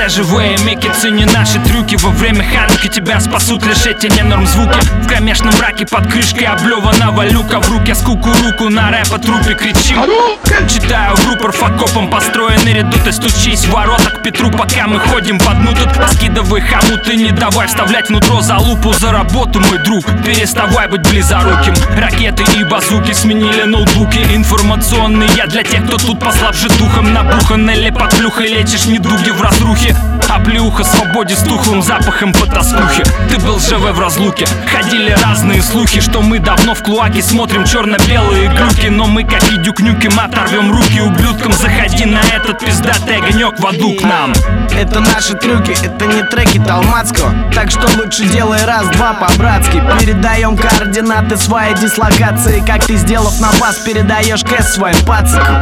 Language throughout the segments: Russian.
живые меки, цени наши трюки. Во время харуки тебя спасут лишь эти ненорм звуки. В кромешном мраке под крышкой облеванного люка, в руке скуку руку на рэпа трупе кричим. Читаю в рупор факопом построенный редут, и стучись в ворота к Петру, пока мы ходим по дну тут. Скидывай хомут и не давай вставлять внутрь залупу. За работу, мой друг, переставай быть близоруким. Ракеты и базуки сменили ноутбуки информационные для тех, кто тут послабже духом. Набухан или под плюхой лечишь недуги в разрухе. А плюха свободе с тухлым запахом по тоскухе. Ты был живой в разлуке. Ходили разные слухи, что мы давно в клоаке смотрим черно-белые глюки. Но мы как и дюкнюким оторвем руки ублюдкам. Заходи на этот пиздатый огонек в аду к нам. Это наши трюки, это не треки Талмацкого. Так что лучше делай раз-два по-братски. Передаем координаты своей дислокации. Как ты, сделав напас, передаешь кэс своим пацикам.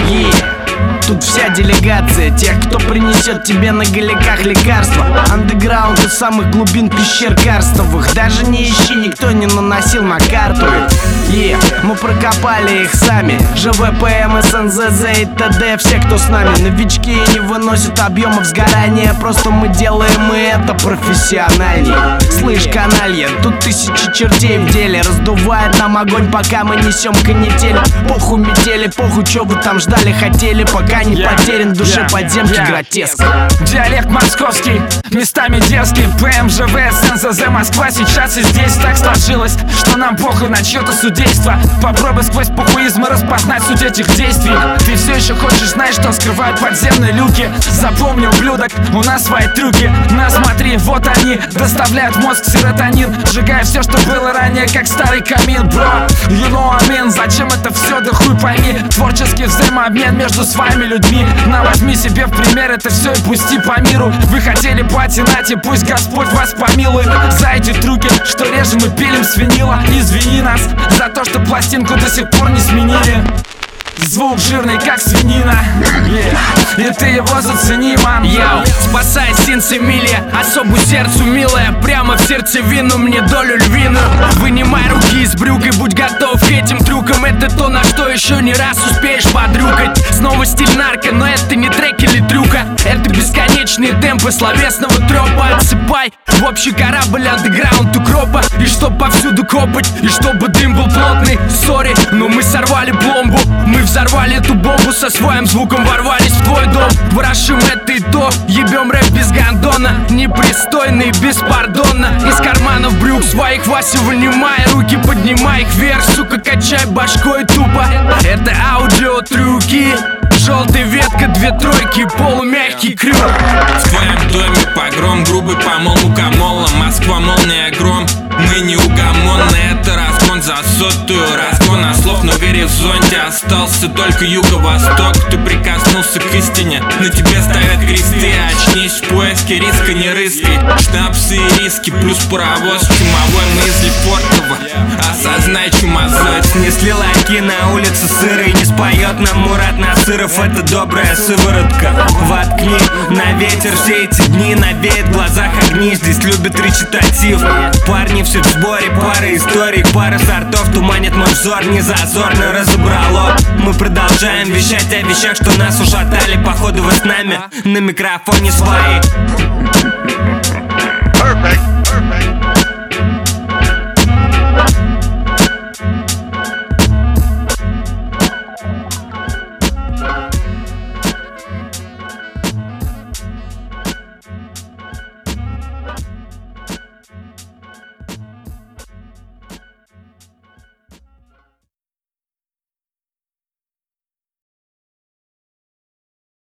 Тут вся делегация тех, кто принесет тебе на галиках лекарства. Андеграунд из самых глубин пещер карстовых. Даже не ищи, никто не наносил на карту. Мы прокопали их сами. ЖВП, СНЗЗ и т.д. Все, кто с нами. Новички не выносят объемов сгорания. Просто мы делаем и это профессиональней. Слышь, каналья, тут тысячи чертей в деле. Раздувает нам огонь, пока мы несем канитель. Похуй метели, похуй, чё вы там ждали, хотели. Пока не потерян в душе подземки гротеск. Диалект московский, местами дерзкий. ПМЖВ, СНЗЗ, Москва. Сейчас и здесь так сложилось, что нам похуй на чьё-то судейство. Попробуй сквозь похуизм распознать суть этих действий. Ты все еще хочешь знать, что скрывают подземные люки? Запомни, ублюдок, у нас свои трюки. На, смотри, вот они, доставляют в мозг серотонин, сжигая все, что было ранее, как старый камин. Бро, you know I mean, зачем это все, да хуй пойми. Творческий взаимообмен между своими людьми. На, возьми себе в пример это все и пусти по миру. Вы хотели патинать, пусть Господь вас помилует за эти трюки, что режем и пилим с винила. Извини нас за то, что пластинку до сих пор не сменили. Звук жирный, как свинина, и ты его зацени, мам. Йоу, спасай Синс Эмилия, особу сердцу милая. Прямо в сердцевину мне долю львиную. Вынимай руки из брюк и будь готов к этим трюкам. Это то, на что еще не раз успеешь подрюкать. Снова стиль нарко, но это не трек или трюка. Это бесконечные темпы словесного трёпа. Отсыпай в общий корабль андеграунд укропа. И чтоб повсюду копать, и чтобы дым был плотный. Сори, но мы сорвали пломбу. Мы взорвали эту бомбу, со своим звуком ворвались в твой дом. Ворошим это и то, ебем рэп без гондона. Непристойно и беспардонно. Из карманов брюк своих Вася вынимай руки, поднимай их вверх, сука, качай башкой тупо. Это аудиотрюки. Желтая ветка, 2 тройки, полумягкий крюк. В твоем доме погром, грубый помол мукомола. Москва, молния, гром, мы неугомонны. Это разгон за 100-ю, разгон на слов. На горизонте остался только юго-восток. Ты прикоснулся к истине, на тебе ставят кресты. Очнись в поиске риска, не рыскай. Шнапсы и риски, плюс паровоз чумовой мысли Фортова. Осознай, чумозоид. Снесли ларьки на улице сырой, не споет нам Мурат Насыров. Это добрая сыворотка. Воткни на ветер все эти дни, навеет в глазах огни. Здесь любят речитатив. Парни все в сборе, пары историй, пары сортов туманит мой взор, не зазорно разобрало. Мы продолжаем вещать о вещах, что нас ушатали. Походу вы с нами на микрофоне свои.